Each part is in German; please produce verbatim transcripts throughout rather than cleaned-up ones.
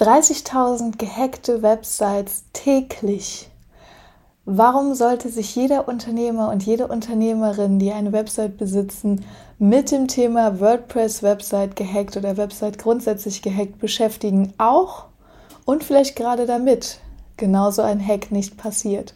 dreißigtausend gehackte Websites täglich. Warum sollte sich jeder Unternehmer und jede Unternehmerin, die eine Website besitzen, mit dem Thema WordPress-Website gehackt oder Website grundsätzlich gehackt beschäftigen? Auch und vielleicht gerade damit genauso ein Hack nicht passiert.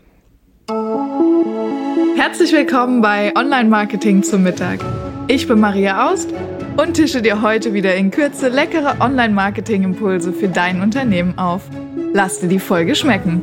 Herzlich willkommen bei Online-Marketing zum Mittag. Ich bin Maria Aust und tische dir heute wieder in Kürze leckere Online-Marketing-Impulse für dein Unternehmen auf. Lass dir die Folge schmecken.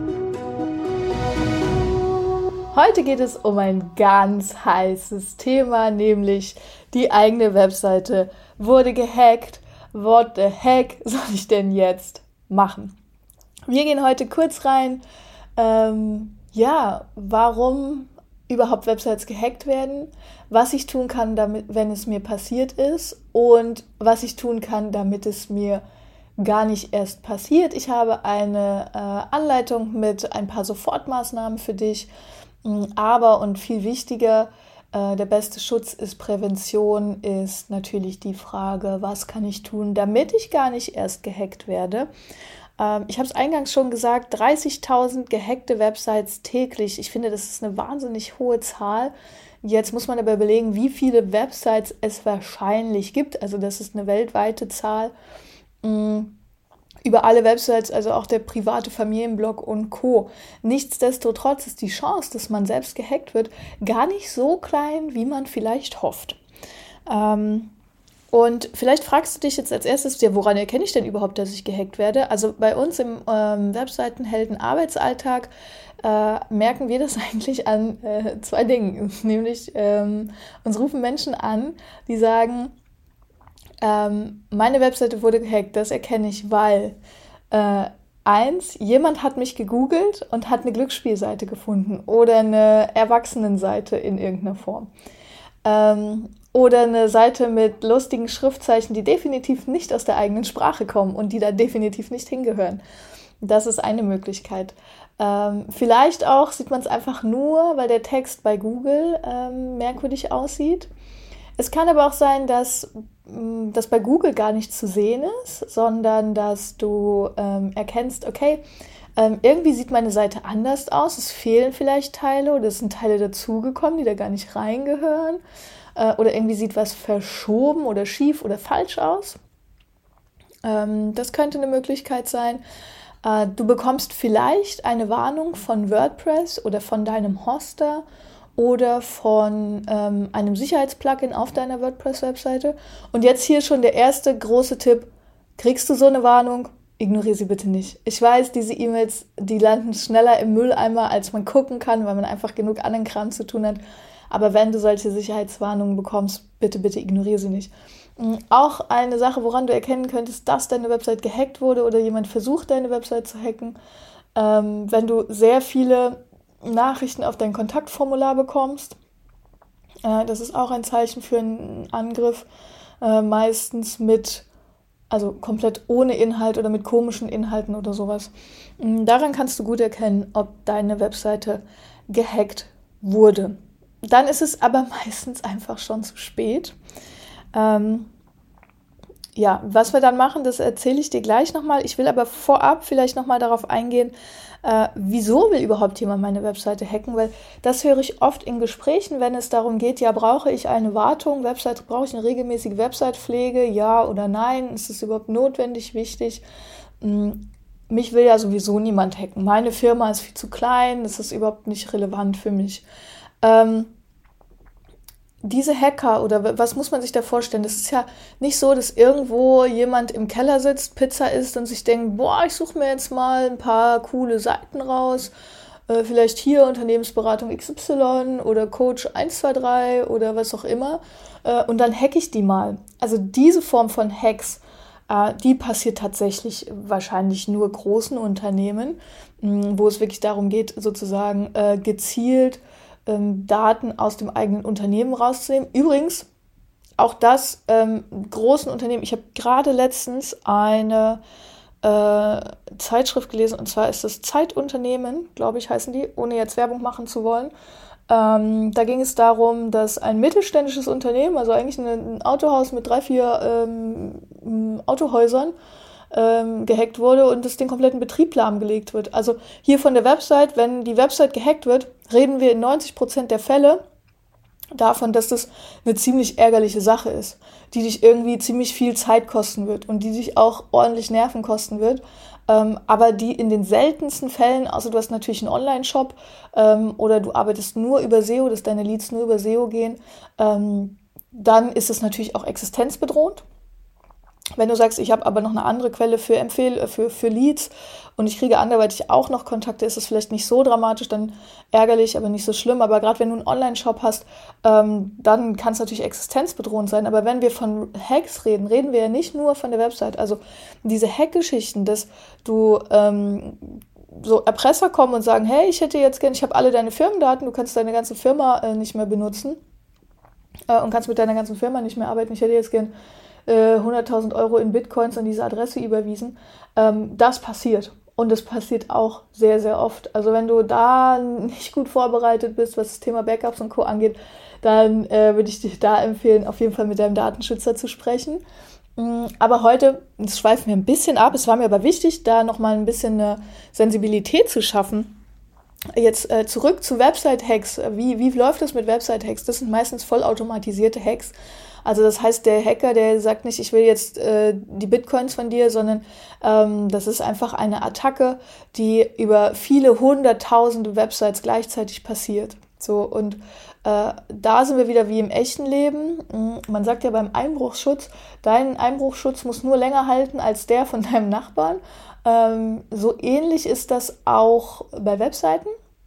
Heute geht es um ein ganz heißes Thema, nämlich die eigene Webseite wurde gehackt. What the heck soll ich denn jetzt machen? Wir gehen heute kurz rein, ähm, ja, warum überhaupt Websites gehackt werden, was ich tun kann, damit, wenn es mir passiert ist und was ich tun kann, damit es mir gar nicht erst passiert. Ich habe eine äh, Anleitung mit ein paar Sofortmaßnahmen für dich, aber und viel wichtiger, äh, der beste Schutz ist Prävention, ist natürlich die Frage, was kann ich tun, damit ich gar nicht erst gehackt werde. Ähm, ich habe es eingangs schon gesagt, dreißigtausend gehackte Websites täglich. Ich finde, das ist eine wahnsinnig hohe Zahl. Jetzt muss man aber überlegen, wie viele Websites es wahrscheinlich gibt. Also das ist eine weltweite Zahl. Mhm. Über alle Websites, also auch der private Familienblog und Co. Nichtsdestotrotz ist die Chance, dass man selbst gehackt wird, gar nicht so klein, wie man vielleicht hofft. Ähm, und vielleicht fragst du dich jetzt als erstes, ja, woran erkenne ich denn überhaupt, dass ich gehackt werde? Also bei uns im ähm, Webseitenhelden-Arbeitsalltag äh, merken wir das eigentlich an äh, zwei Dingen. Nämlich, ähm, uns rufen Menschen an, die sagen, Ähm, meine Webseite wurde gehackt, das erkenne ich, weil äh, eins, jemand hat mich gegoogelt und hat eine Glücksspielseite gefunden oder eine Erwachsenenseite in irgendeiner Form. Ähm, oder eine Seite mit lustigen Schriftzeichen, die definitiv nicht aus der eigenen Sprache kommen und die da definitiv nicht hingehören. Das ist eine Möglichkeit. Ähm, vielleicht auch sieht man es einfach nur, weil der Text bei Google ähm, merkwürdig aussieht. Es kann aber auch sein, dass das bei Google gar nicht zu sehen ist, sondern dass du ähm, erkennst, okay, ähm, irgendwie sieht meine Seite anders aus, es fehlen vielleicht Teile oder es sind Teile dazugekommen, die da gar nicht reingehören, äh, oder irgendwie sieht was verschoben oder schief oder falsch aus. Ähm, das könnte eine Möglichkeit sein. Äh, du bekommst vielleicht eine Warnung von WordPress oder von deinem Hoster oder von ähm, einem Sicherheitsplugin auf deiner WordPress-Webseite. Und jetzt hier schon der erste große Tipp. Kriegst du so eine Warnung? Ignoriere sie bitte nicht. Ich weiß, diese E-Mails, die landen schneller im Mülleimer, als man gucken kann, weil man einfach genug anderen Kram zu tun hat. Aber wenn du solche Sicherheitswarnungen bekommst, bitte, bitte ignoriere sie nicht. Auch eine Sache, woran du erkennen könntest, dass deine Website gehackt wurde oder jemand versucht, deine Website zu hacken. Ähm, wenn du sehr viele Nachrichten auf dein Kontaktformular bekommst. Äh, das ist auch ein Zeichen für einen Angriff, äh, meistens mit, also komplett ohne Inhalt oder mit komischen Inhalten oder sowas. Daran kannst du gut erkennen, ob deine Webseite gehackt wurde. Dann ist es aber meistens einfach schon zu spät. Ähm, ja, was wir dann machen, das erzähle ich dir gleich nochmal. Ich will aber vorab vielleicht nochmal darauf eingehen, Äh, wieso will überhaupt jemand meine Webseite hacken? Weil das höre ich oft in Gesprächen, wenn es darum geht, ja, brauche ich eine Wartung, Website, brauche ich eine regelmäßige Website-Pflege, ja oder nein? Ist es überhaupt notwendig, wichtig? Hm, mich will ja sowieso niemand hacken. Meine Firma ist viel zu klein, das ist überhaupt nicht relevant für mich. Ähm, Diese Hacker oder was muss man sich da vorstellen? Das ist ja nicht so, dass irgendwo jemand im Keller sitzt, Pizza isst und sich denkt, boah, ich suche mir jetzt mal ein paar coole Seiten raus. Äh, vielleicht hier Unternehmensberatung X Y oder Coach eins zwei drei oder was auch immer. Äh, und dann hacke ich die mal. Also diese Form von Hacks, äh, die passiert tatsächlich wahrscheinlich nur großen Unternehmen, mh, wo es wirklich darum geht, sozusagen äh, gezielt Ähm, Daten aus dem eigenen Unternehmen rauszunehmen. Übrigens, auch das ähm, großen Unternehmen, ich habe gerade letztens eine äh, Zeitschrift gelesen, und zwar ist das Zeitunternehmen, glaube ich, heißen die, ohne jetzt Werbung machen zu wollen. Ähm, da ging es darum, dass ein mittelständisches Unternehmen, also eigentlich ein, ein Autohaus mit drei, vier ähm, Autohäusern, ähm, gehackt wurde und es den kompletten Betrieb lahmgelegt wird. Also hier von der Website, wenn die Website gehackt wird, reden wir in neunzig Prozent der Fälle davon, dass das eine ziemlich ärgerliche Sache ist, die dich irgendwie ziemlich viel Zeit kosten wird und die dich auch ordentlich Nerven kosten wird, ähm, aber die in den seltensten Fällen, außer du hast natürlich einen Online-Shop ähm, oder du arbeitest nur über S E O, dass deine Leads nur über S E O gehen, ähm, dann ist es natürlich auch existenzbedrohend. Wenn du sagst, ich habe aber noch eine andere Quelle für Empfehl für, für Leads und ich kriege anderweitig auch noch Kontakte, ist es vielleicht nicht so dramatisch, dann ärgerlich, aber nicht so schlimm. Aber gerade wenn du einen Online-Shop hast, ähm, dann kann es natürlich existenzbedrohend sein. Aber wenn wir von Hacks reden, reden wir ja nicht nur von der Website. Also diese Hack-Geschichten, dass du ähm, so Erpresser kommen und sagen, hey, ich hätte jetzt gern, ich habe alle deine Firmendaten, du kannst deine ganze Firma äh, nicht mehr benutzen äh, und kannst mit deiner ganzen Firma nicht mehr arbeiten. Ich hätte jetzt gern hunderttausend Euro in Bitcoins an diese Adresse überwiesen. Ähm, das passiert. Und das passiert auch sehr, sehr oft. Also wenn du da nicht gut vorbereitet bist, was das Thema Backups und Co. angeht, dann äh, würde ich dir da empfehlen, auf jeden Fall mit deinem Datenschützer zu sprechen. Ähm, aber heute, das schweifen wir ein bisschen ab, es war mir aber wichtig, da nochmal ein bisschen eine Sensibilität zu schaffen. Jetzt äh, zurück zu Website-Hacks. Wie, wie läuft das mit Website-Hacks? Das sind meistens vollautomatisierte Hacks. Also das heißt, der Hacker, der sagt nicht, ich will jetzt äh, die Bitcoins von dir, sondern ähm, das ist einfach eine Attacke, die über viele hunderttausende Websites gleichzeitig passiert. So, und äh, da sind wir wieder wie im echten Leben. Man sagt ja beim Einbruchsschutz, dein Einbruchsschutz muss nur länger halten als der von deinem Nachbarn. Ähm, so ähnlich ist das auch bei Webseiten.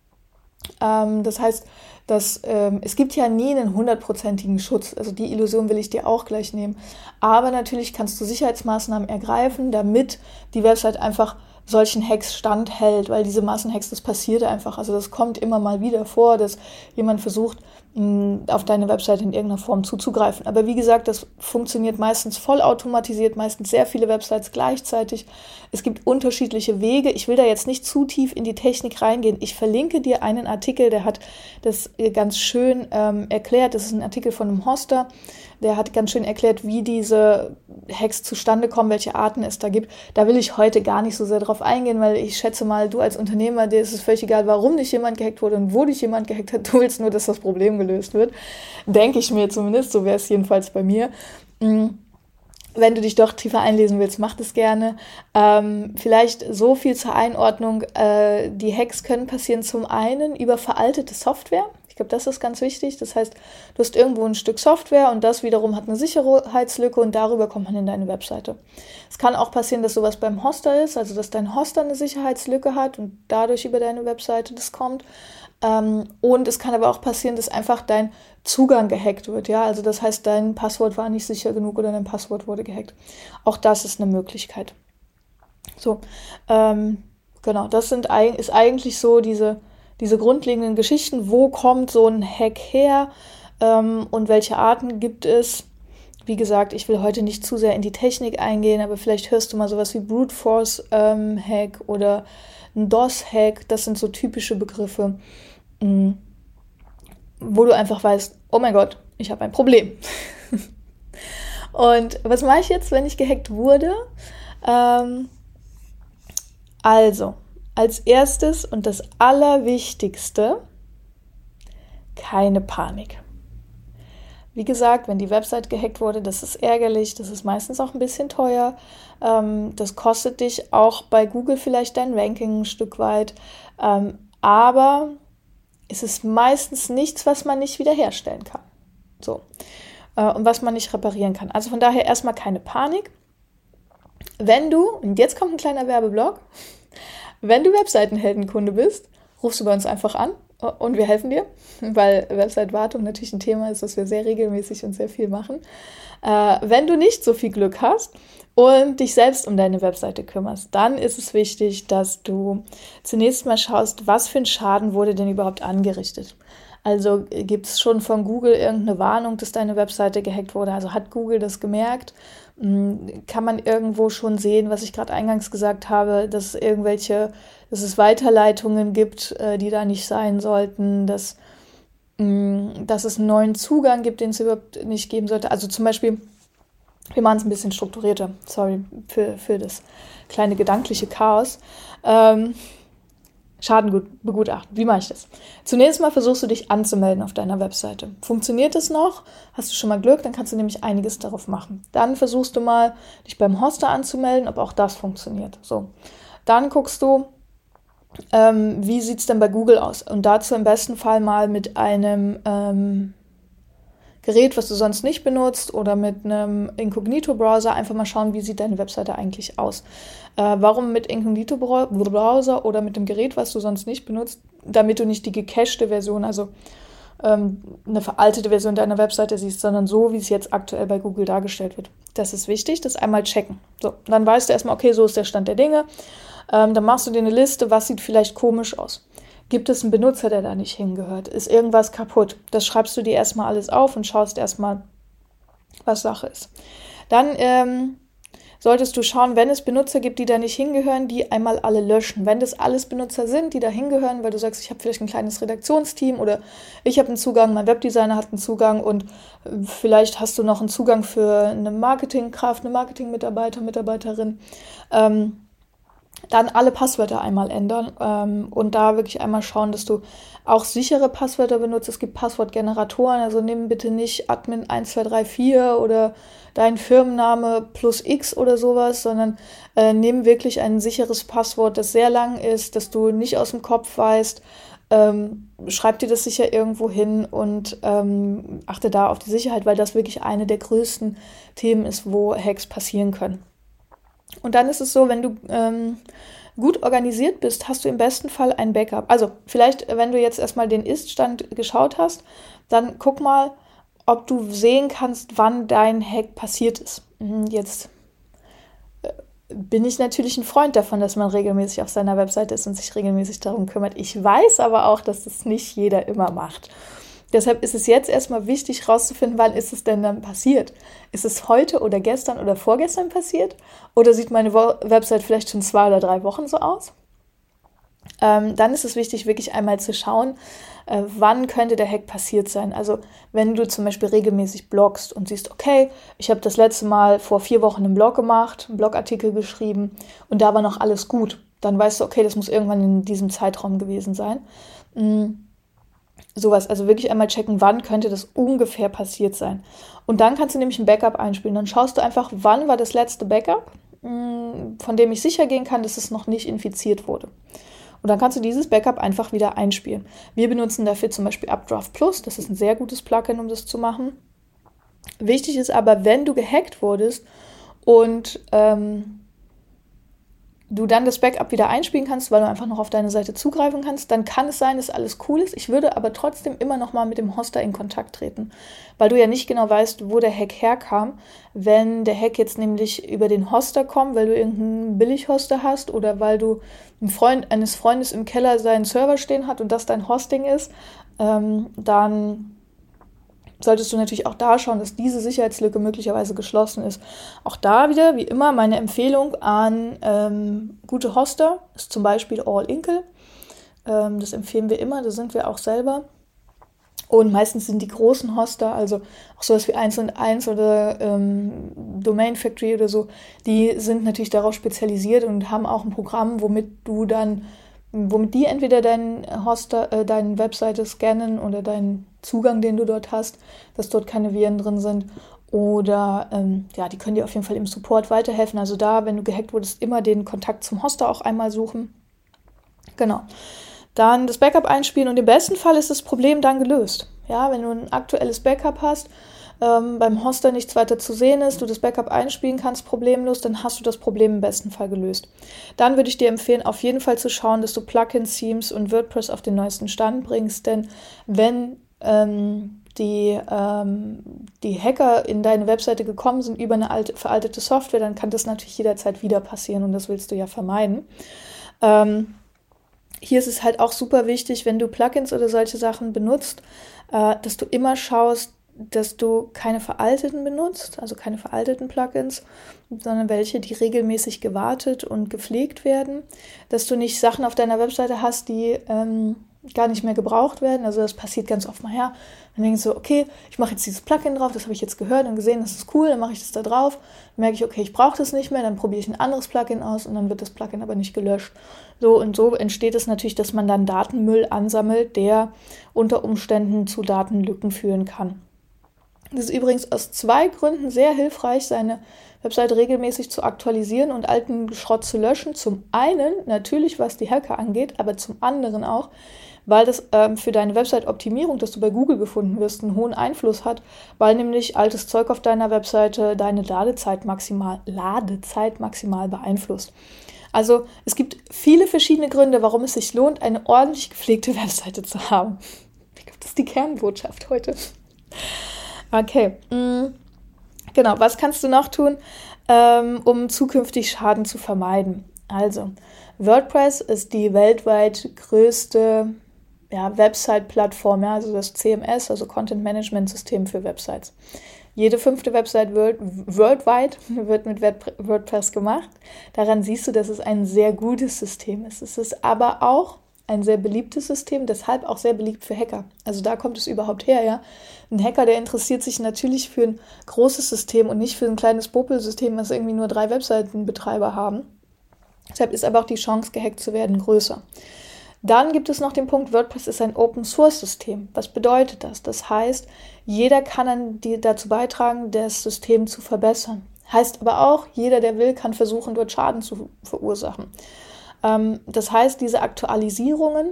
Ähm, das heißt, dass, ähm, es gibt ja nie einen hundertprozentigen Schutz. Also die Illusion will ich dir auch gleich nehmen. Aber natürlich kannst du Sicherheitsmaßnahmen ergreifen, damit die Website einfach solchen Hacks standhält, weil diese Massenhacks, das passiert einfach. Also das kommt immer mal wieder vor, dass jemand versucht, auf deine Website in irgendeiner Form zuzugreifen. Aber wie gesagt, das funktioniert meistens vollautomatisiert, meistens sehr viele Websites gleichzeitig. Es gibt unterschiedliche Wege. Ich will da jetzt nicht zu tief in die Technik reingehen. Ich verlinke dir einen Artikel, der hat das ganz schön ähm, erklärt. Das ist ein Artikel von einem Hoster. Der hat ganz schön erklärt, wie diese Hacks zustande kommen, welche Arten es da gibt. Da will ich heute gar nicht so sehr drauf eingehen, weil ich schätze mal, du als Unternehmer, dir ist es völlig egal, warum dich jemand gehackt wurde und wo dich jemand gehackt hat. Du willst nur, dass das Problem gelöst wird. Denke ich mir zumindest, so wäre es jedenfalls bei mir. Wenn du dich doch tiefer einlesen willst, mach das gerne. Ähm, vielleicht so viel zur Einordnung. Äh, die Hacks können passieren zum einen über veraltete Software. Ich glaube, das ist ganz wichtig. Das heißt, du hast irgendwo ein Stück Software und das wiederum hat eine Sicherheitslücke und darüber kommt man in deine Webseite. Es kann auch passieren, dass sowas beim Hoster ist, also dass dein Hoster eine Sicherheitslücke hat und dadurch über deine Webseite das kommt. Ähm, und es kann aber auch passieren, dass einfach dein Zugang gehackt wird. Ja, also das heißt, dein Passwort war nicht sicher genug oder dein Passwort wurde gehackt. Auch das ist eine Möglichkeit. So, ähm, genau, das sind, ist eigentlich so diese Diese grundlegenden Geschichten, wo kommt so ein Hack her ähm, und welche Arten gibt es. Wie gesagt, ich will heute nicht zu sehr in die Technik eingehen, aber vielleicht hörst du mal sowas wie Brute Force ähm, Hack oder ein DOS-Hack. Das sind so typische Begriffe, mh, wo du einfach weißt, oh mein Gott, ich habe ein Problem. Und was mache ich jetzt, wenn ich gehackt wurde? Ähm, also, Als erstes und das Allerwichtigste, keine Panik. Wie gesagt, wenn die Website gehackt wurde, das ist ärgerlich, das ist meistens auch ein bisschen teuer. Ähm, das kostet dich auch bei Google vielleicht dein Ranking ein Stück weit. Ähm, aber es ist meistens nichts, was man nicht wiederherstellen kann. So. Äh, und was man nicht reparieren kann. Also von daher erstmal keine Panik. Wenn du, und jetzt kommt ein kleiner Werbeblock, wenn du Webseitenheldenkunde bist, rufst du bei uns einfach an und wir helfen dir, weil Website-Wartung natürlich ein Thema ist, das wir sehr regelmäßig und sehr viel machen. Äh, wenn du nicht so viel Glück hast und dich selbst um deine Webseite kümmerst, dann ist es wichtig, dass du zunächst mal schaust, was für ein Schaden wurde denn überhaupt angerichtet. Also gibt es schon von Google irgendeine Warnung, dass deine Webseite gehackt wurde? Also hat Google das gemerkt? Kann man irgendwo schon sehen, was ich gerade eingangs gesagt habe, dass es irgendwelche, dass es Weiterleitungen gibt, die da nicht sein sollten, dass, dass es einen neuen Zugang gibt, den es überhaupt nicht geben sollte. Also zum Beispiel, Wir machen es ein bisschen strukturierter. Sorry für, für das kleine gedankliche Chaos. Ähm, Schadenbegutachten. Wie mache ich das? Zunächst mal versuchst du dich anzumelden auf deiner Webseite. Funktioniert es noch? Hast du schon mal Glück? Dann kannst du nämlich einiges darauf machen. Dann versuchst du mal, dich beim Hoster anzumelden, ob auch das funktioniert. So. Dann guckst du, ähm, wie sieht es denn bei Google aus? Und dazu im besten Fall mal mit einem ähm, Gerät, was du sonst nicht benutzt, oder mit einem Inkognito-Browser einfach mal schauen, wie sieht deine Webseite eigentlich aus. Äh, warum mit Inkognito-Browser oder mit dem Gerät, was du sonst nicht benutzt? Damit du nicht die gecachte Version, also ähm, eine veraltete Version deiner Webseite siehst, sondern so, wie es jetzt aktuell bei Google dargestellt wird. Das ist wichtig, das einmal checken. So, dann weißt du erstmal, okay, so ist der Stand der Dinge. Ähm, dann machst du dir eine Liste, was sieht vielleicht komisch aus. Gibt es einen Benutzer, der da nicht hingehört? Ist irgendwas kaputt? Das schreibst du dir erstmal alles auf und schaust erstmal, was Sache ist. Dann ähm, solltest du schauen, wenn es Benutzer gibt, die da nicht hingehören, die einmal alle löschen. Wenn das alles Benutzer sind, die da hingehören, weil du sagst, ich habe vielleicht ein kleines Redaktionsteam oder ich habe einen Zugang, mein Webdesigner hat einen Zugang und vielleicht hast du noch einen Zugang für eine Marketingkraft, eine Marketingmitarbeiter, Mitarbeiterin, ähm, dann alle Passwörter einmal ändern ähm, und da wirklich einmal schauen, dass du auch sichere Passwörter benutzt. Es gibt Passwortgeneratoren, also nimm bitte nicht Admin eins zwei drei vier oder dein Firmenname plus X oder sowas, sondern äh, nimm wirklich ein sicheres Passwort, das sehr lang ist, das du nicht aus dem Kopf weißt. Ähm, schreib dir das sicher irgendwo hin und ähm, achte da auf die Sicherheit, weil das wirklich eine der größten Themen ist, wo Hacks passieren können. Und dann ist es so, wenn du ähm, gut organisiert bist, hast du im besten Fall ein Backup. Also vielleicht, wenn du jetzt erstmal den Ist-Stand geschaut hast, dann guck mal, ob du sehen kannst, wann dein Hack passiert ist. Jetzt äh, bin ich natürlich ein Freund davon, dass man regelmäßig auf seiner Webseite ist und sich regelmäßig darum kümmert. Ich weiß aber auch, dass das nicht jeder immer macht. Deshalb ist es jetzt erstmal wichtig, herauszufinden, wann ist es denn dann passiert? Ist es heute oder gestern oder vorgestern passiert? Oder sieht meine Website vielleicht schon zwei oder drei Wochen so aus? Ähm, dann ist es wichtig, wirklich einmal zu schauen, äh, wann könnte der Hack passiert sein. Also wenn du zum Beispiel regelmäßig bloggst und siehst, okay, ich habe das letzte Mal vor vier Wochen einen Blog gemacht, einen Blogartikel geschrieben und da war noch alles gut. Dann weißt du, okay, das muss irgendwann in diesem Zeitraum gewesen sein. Mhm. Sowas, also wirklich einmal checken, wann könnte das ungefähr passiert sein. Und dann kannst du nämlich ein Backup einspielen. Dann schaust du einfach, wann war das letzte Backup, von dem ich sicher gehen kann, dass es noch nicht infiziert wurde. Und dann kannst du dieses Backup einfach wieder einspielen. Wir benutzen dafür zum Beispiel Updraft Plus. Das ist ein sehr gutes Plugin, um das zu machen. Wichtig ist aber, wenn du gehackt wurdest und ähm, du dann das Backup wieder einspielen kannst, weil du einfach noch auf deine Seite zugreifen kannst, dann kann es sein, dass alles cool ist. Ich würde aber trotzdem immer noch mal mit dem Hoster in Kontakt treten, weil du ja nicht genau weißt, wo der Hack herkam. Wenn der Hack jetzt nämlich über den Hoster kommt, weil du irgendeinen Billighoster hast oder weil du ein Freund eines Freundes im Keller seinen Server stehen hat und das dein Hosting ist, ähm, dann solltest du natürlich auch da schauen, dass diese Sicherheitslücke möglicherweise geschlossen ist. Auch da wieder, wie immer, meine Empfehlung an ähm, gute Hoster ist zum Beispiel All-Inkle. Ähm, das empfehlen wir immer, da sind wir auch selber. Und meistens sind die großen Hoster, also auch sowas wie eins und eins oder ähm, Domain Factory oder so, die sind natürlich darauf spezialisiert und haben auch ein Programm, womit du dann womit die entweder deinen Hoster, äh, deine Webseite scannen oder deinen Zugang, den du dort hast, dass dort keine Viren drin sind. Oder ähm, ja, die können dir auf jeden Fall im Support weiterhelfen. Also da, wenn du gehackt wurdest, immer den Kontakt zum Hoster auch einmal suchen. Genau. Dann das Backup einspielen und im besten Fall ist das Problem dann gelöst. Ja, wenn du ein aktuelles Backup hast, ähm, beim Hoster nichts weiter zu sehen ist, du das Backup einspielen kannst, problemlos, dann hast du das Problem im besten Fall gelöst. Dann würde ich dir empfehlen, auf jeden Fall zu schauen, dass du Plugins, Themes und WordPress auf den neuesten Stand bringst, denn wenn ähm, die, ähm, die Hacker in deine Webseite gekommen sind über eine alte, veraltete Software, dann kann das natürlich jederzeit wieder passieren und das willst du ja vermeiden. Ähm, Hier ist es halt auch super wichtig, wenn du Plugins oder solche Sachen benutzt, äh, dass du immer schaust, dass du keine veralteten benutzt, also keine veralteten Plugins, sondern welche, die regelmäßig gewartet und gepflegt werden, dass du nicht Sachen auf deiner Webseite hast, die ähm, gar nicht mehr gebraucht werden. Also das passiert ganz oft mal her. Dann denke ich so, okay, ich mache jetzt dieses Plugin drauf, das habe ich jetzt gehört und gesehen, das ist cool, dann mache ich das da drauf. Dann merke ich, okay, ich brauche das nicht mehr, dann probiere ich ein anderes Plugin aus und dann wird das Plugin aber nicht gelöscht. So und so entsteht es natürlich, dass man dann Datenmüll ansammelt, der unter Umständen zu Datenlücken führen kann. Das ist übrigens aus zwei Gründen sehr hilfreich, seine Webseite regelmäßig zu aktualisieren und alten Schrott zu löschen. Zum einen natürlich, was die Hacker angeht, aber zum anderen auch, weil das ähm, für deine Website-Optimierung, dass du bei Google gefunden wirst, einen hohen Einfluss hat, weil nämlich altes Zeug auf deiner Webseite deine Ladezeit maximal, Ladezeit maximal beeinflusst. Also es gibt viele verschiedene Gründe, warum es sich lohnt, eine ordentlich gepflegte Webseite zu haben. Ich glaube, das ist die Kernbotschaft heute. Okay, mm, genau. Was kannst du noch tun, ähm, um zukünftig Schaden zu vermeiden? Also, WordPress ist die weltweit größte ja, Website-Plattform, ja, also das C M S, also Content-Management-System für Websites. Jede fünfte Website world, worldwide wird mit WordPress gemacht. Daran siehst du, dass es ein sehr gutes System ist. Es ist aber auch ein sehr beliebtes System, deshalb auch sehr beliebt für Hacker. Also da kommt es überhaupt her, ja. Ein Hacker, der interessiert sich natürlich für ein großes System und nicht für ein kleines Popelsystem, was irgendwie nur drei Webseitenbetreiber haben. Deshalb ist aber auch die Chance, gehackt zu werden, größer. Dann gibt es noch den Punkt, WordPress ist ein Open-Source-System. Was bedeutet das? Das heißt, jeder kann an die, dazu beitragen, das System zu verbessern. Heißt aber auch, jeder, der will, kann versuchen, dort Schaden zu verursachen. Ähm, das heißt, diese Aktualisierungen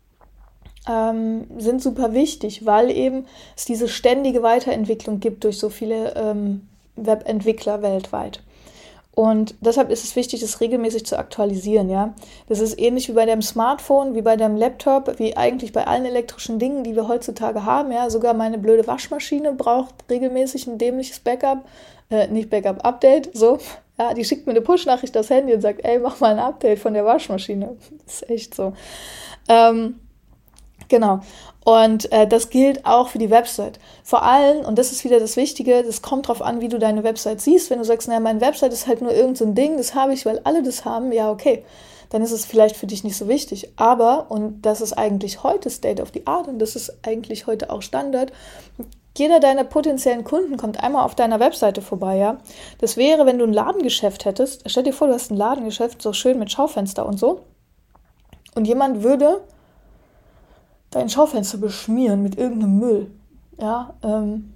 ähm, sind super wichtig, weil eben es diese ständige Weiterentwicklung gibt durch so viele ähm, Webentwickler weltweit. Und deshalb ist es wichtig, das regelmäßig zu aktualisieren, ja. Das ist ähnlich wie bei deinem Smartphone, wie bei deinem Laptop, wie eigentlich bei allen elektrischen Dingen, die wir heutzutage haben, ja. Sogar meine blöde Waschmaschine braucht regelmäßig ein dämliches Backup, äh, nicht Backup-Update, so. Ja, die schickt mir eine Push-Nachricht aufs Handy und sagt, ey, mach mal ein Update von der Waschmaschine. Das ist echt so. Ähm, genau. Und äh, das gilt auch für die Website. Vor allem, und das ist wieder das Wichtige, das kommt drauf an, wie du deine Website siehst. Wenn du sagst, naja, meine Website ist halt nur irgend so ein Ding, das habe ich, weil alle das haben, ja, okay, dann ist es vielleicht für dich nicht so wichtig. Aber, und das ist eigentlich heute State of the Art und das ist eigentlich heute auch Standard, jeder deiner potenziellen Kunden kommt einmal auf deiner Webseite vorbei, ja. Das wäre, wenn du ein Ladengeschäft hättest, stell dir vor, du hast ein Ladengeschäft, so schön mit Schaufenster und so, und jemand würde dein Schaufenster beschmieren mit irgendeinem Müll, ja, ähm,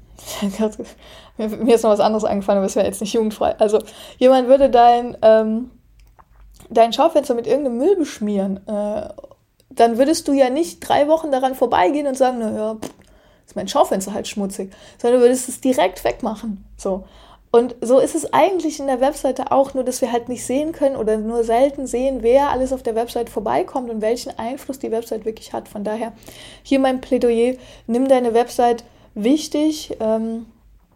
mir ist noch was anderes eingefallen, aber es wäre jetzt nicht jugendfrei, also jemand würde dein, ähm, dein Schaufenster mit irgendeinem Müll beschmieren, äh, dann würdest du ja nicht drei Wochen daran vorbeigehen und sagen, naja, ist mein Schaufenster halt schmutzig, sondern du würdest es direkt wegmachen, so. Und so ist es eigentlich in der Webseite auch, nur dass wir halt nicht sehen können oder nur selten sehen, wer alles auf der Website vorbeikommt und welchen Einfluss die Website wirklich hat. Von daher hier mein Plädoyer, nimm deine Website wichtig, ähm,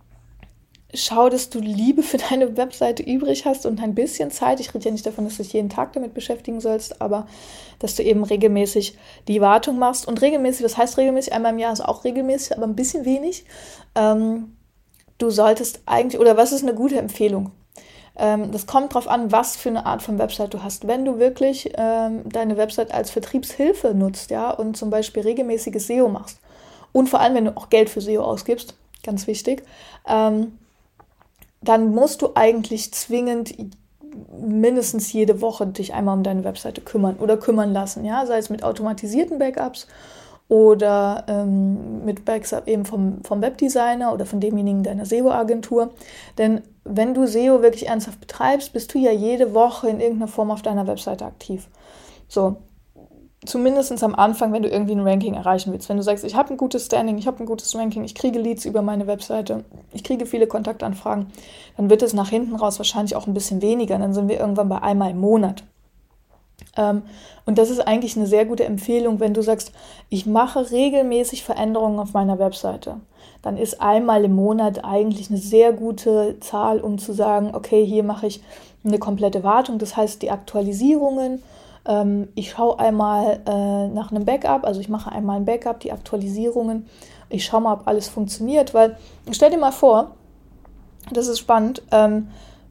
schau, dass du Liebe für deine Webseite übrig hast und ein bisschen Zeit. Ich rede ja nicht davon, dass du dich jeden Tag damit beschäftigen sollst, aber dass du eben regelmäßig die Wartung machst. Und regelmäßig, was heißt regelmäßig? Einmal im Jahr ist auch regelmäßig, aber ein bisschen wenig. Ähm, Du solltest eigentlich, oder was ist eine gute Empfehlung? Ähm, das kommt drauf an, was für eine Art von Website du hast. Wenn du wirklich ähm, deine Website als Vertriebshilfe nutzt, ja, und zum Beispiel regelmäßiges S E O machst und vor allem, wenn du auch Geld für S E O ausgibst, ganz wichtig, ähm, dann musst du eigentlich zwingend mindestens jede Woche dich einmal um deine Webseite kümmern oder kümmern lassen, ja, sei es mit automatisierten Backups oder ähm, mit Backup eben vom, vom Webdesigner oder von demjenigen deiner S E O-Agentur. Denn wenn du S E O wirklich ernsthaft betreibst, bist du ja jede Woche in irgendeiner Form auf deiner Webseite aktiv. So, zumindest am Anfang, wenn du irgendwie ein Ranking erreichen willst. Wenn du sagst, ich habe ein gutes Standing, ich habe ein gutes Ranking, ich kriege Leads über meine Webseite, ich kriege viele Kontaktanfragen, dann wird es nach hinten raus wahrscheinlich auch ein bisschen weniger. Dann sind wir irgendwann bei einmal im Monat. Ähm, und das ist eigentlich eine sehr gute Empfehlung, wenn du sagst, ich mache regelmäßig Veränderungen auf meiner Webseite. Dann ist einmal im Monat eigentlich eine sehr gute Zahl, um zu sagen, okay, hier mache ich eine komplette Wartung. Das heißt, die Aktualisierungen, ähm, ich schaue einmal äh, nach einem Backup, also ich mache einmal ein Backup, die Aktualisierungen. Ich schaue mal, ob alles funktioniert, weil stell dir mal vor, das ist spannend, ähm,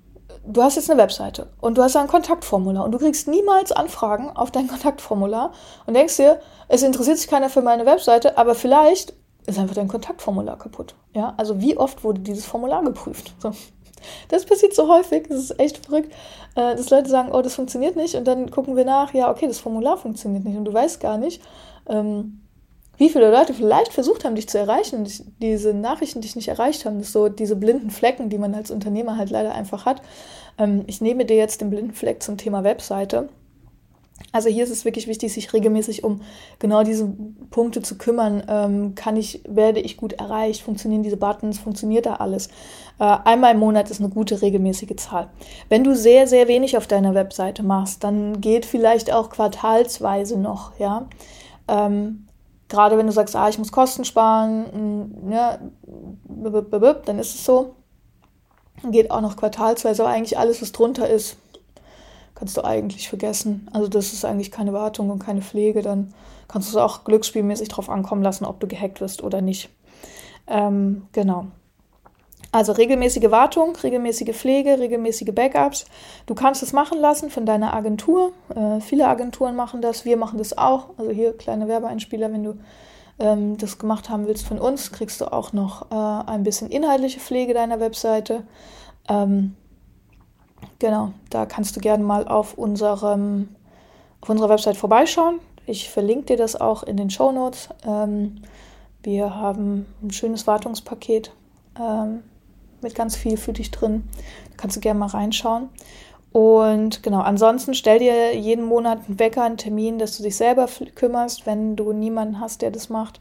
du hast jetzt eine Webseite und du hast ein Kontaktformular und du kriegst niemals Anfragen auf dein Kontaktformular und denkst dir, es interessiert sich keiner für meine Webseite, aber vielleicht ist einfach dein Kontaktformular kaputt. Ja, also wie oft wurde dieses Formular geprüft? So. Das passiert so häufig, das ist echt verrückt, dass Leute sagen, oh, das funktioniert nicht und dann gucken wir nach, ja, okay, das Formular funktioniert nicht und du weißt gar nicht, ähm, wie viele Leute vielleicht versucht haben, dich zu erreichen und diese Nachrichten dich nicht erreicht haben. Das ist so diese blinden Flecken, die man als Unternehmer halt leider einfach hat. Ähm, ich nehme dir jetzt den blinden Fleck zum Thema Webseite. Also hier ist es wirklich wichtig, sich regelmäßig um genau diese Punkte zu kümmern. Ähm, kann ich, werde ich gut erreicht? Funktionieren diese Buttons? Funktioniert da alles? Äh, einmal im Monat ist eine gute regelmäßige Zahl. Wenn du sehr, sehr wenig auf deiner Webseite machst, dann geht vielleicht auch quartalsweise noch, ja. Ähm, Gerade wenn du sagst, ah, ich muss Kosten sparen, ja, dann ist es so. Geht auch noch quartalsweise, aber eigentlich alles, was drunter ist, kannst du eigentlich vergessen. Also das ist eigentlich keine Wartung und keine Pflege. Dann kannst du es auch glücksspielmäßig drauf ankommen lassen, ob du gehackt wirst oder nicht. Ähm, genau. Also regelmäßige Wartung, regelmäßige Pflege, regelmäßige Backups. Du kannst es machen lassen von deiner Agentur. Äh, viele Agenturen machen das, wir machen das auch. Also hier kleine Werbeeinspieler, wenn du ähm, das gemacht haben willst von uns, kriegst du auch noch äh, ein bisschen inhaltliche Pflege deiner Webseite. Ähm, genau, da kannst du gerne mal auf, unserem, auf unserer Website vorbeischauen. Ich verlinke dir das auch in den Shownotes. Ähm, wir haben ein schönes Wartungspaket. Ähm, mit ganz viel für dich drin. Da kannst du gerne mal reinschauen. Und genau, ansonsten stell dir jeden Monat einen Wecker, einen Termin, dass du dich selber kümmerst, wenn du niemanden hast, der das macht,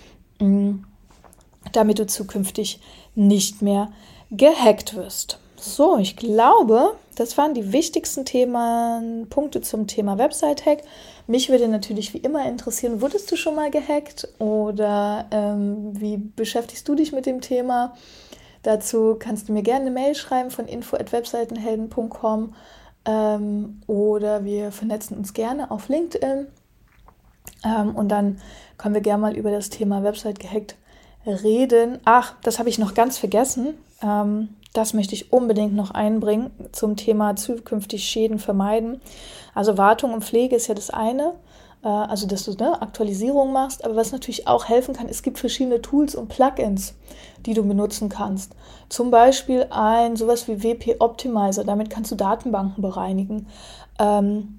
damit du zukünftig nicht mehr gehackt wirst. So, ich glaube, das waren die wichtigsten Themen, Punkte zum Thema Website-Hack. Mich würde natürlich wie immer interessieren, wurdest du schon mal gehackt oder ähm, wie beschäftigst du dich mit dem Thema? Dazu kannst du mir gerne eine Mail schreiben von info at webseitenhelden punkt com ähm, oder wir vernetzen uns gerne auf LinkedIn ähm, und dann können wir gerne mal über das Thema Website gehackt reden. Ach, das habe ich noch ganz vergessen. Ähm, das möchte ich unbedingt noch einbringen zum Thema zukünftig Schäden vermeiden. Also Wartung und Pflege ist ja das eine. Also, dass du eine Aktualisierung machst. Aber was natürlich auch helfen kann, es gibt verschiedene Tools und Plugins, die du benutzen kannst. Zum Beispiel ein sowas wie W P Optimizer. Damit kannst du Datenbanken bereinigen. Ähm,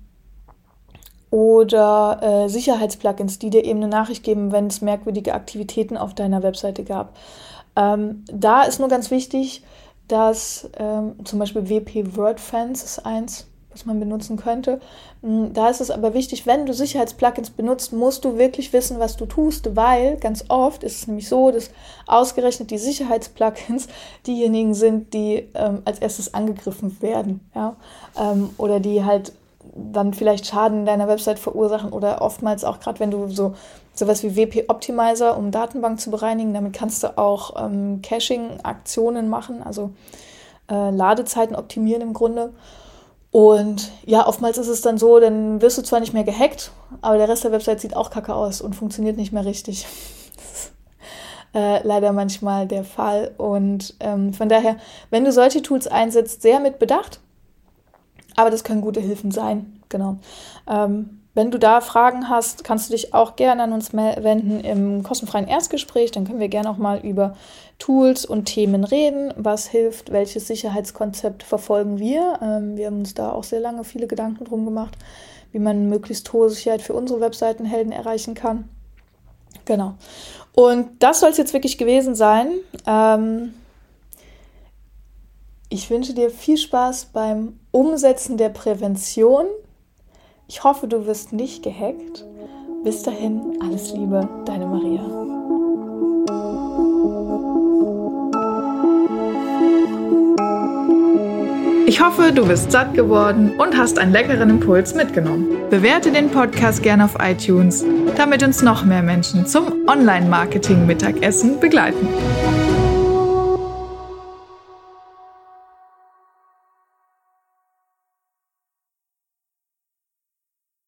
oder äh, Sicherheitsplugins, die dir eben eine Nachricht geben, wenn es merkwürdige Aktivitäten auf deiner Webseite gab. Ähm, da ist nur ganz wichtig, dass ähm, zum Beispiel W P WordFence ist eins, was man benutzen könnte. Da ist es aber wichtig, wenn du Sicherheitsplugins benutzt, musst du wirklich wissen, was du tust, weil ganz oft ist es nämlich so, dass ausgerechnet die Sicherheitsplugins diejenigen sind, die ähm, als erstes angegriffen werden, ja? ähm, oder die halt dann vielleicht Schaden in deiner Website verursachen oder oftmals auch gerade, wenn du so sowas wie W P Optimizer, um Datenbank zu bereinigen, damit kannst du auch ähm, Caching-Aktionen machen, also äh, Ladezeiten optimieren im Grunde. Und ja, oftmals ist es dann so, dann wirst du zwar nicht mehr gehackt, aber der Rest der Website sieht auch kacke aus und funktioniert nicht mehr richtig. Das ist äh, leider manchmal der Fall. Und ähm, von daher, wenn du solche Tools einsetzt, sehr mit Bedacht. Aber das können gute Hilfen sein, genau. Ähm, wenn du da Fragen hast, kannst du dich auch gerne an uns wenden im kostenfreien Erstgespräch. Dann können wir gerne auch mal über Tools und Themen reden. Was hilft, welches Sicherheitskonzept verfolgen wir? Ähm, wir haben uns da auch sehr lange viele Gedanken drum gemacht, wie man möglichst hohe Sicherheit für unsere Webseitenhelden erreichen kann. Genau. Und das soll es jetzt wirklich gewesen sein. Ähm, ich wünsche dir viel Spaß beim Umsetzen der Prävention. Ich hoffe, du wirst nicht gehackt. Bis dahin, alles Liebe, deine Maria. Ich hoffe, du bist satt geworden und hast einen leckeren Impuls mitgenommen. Bewerte den Podcast gerne auf iTunes, damit uns noch mehr Menschen zum Online-Marketing-Mittagessen begleiten.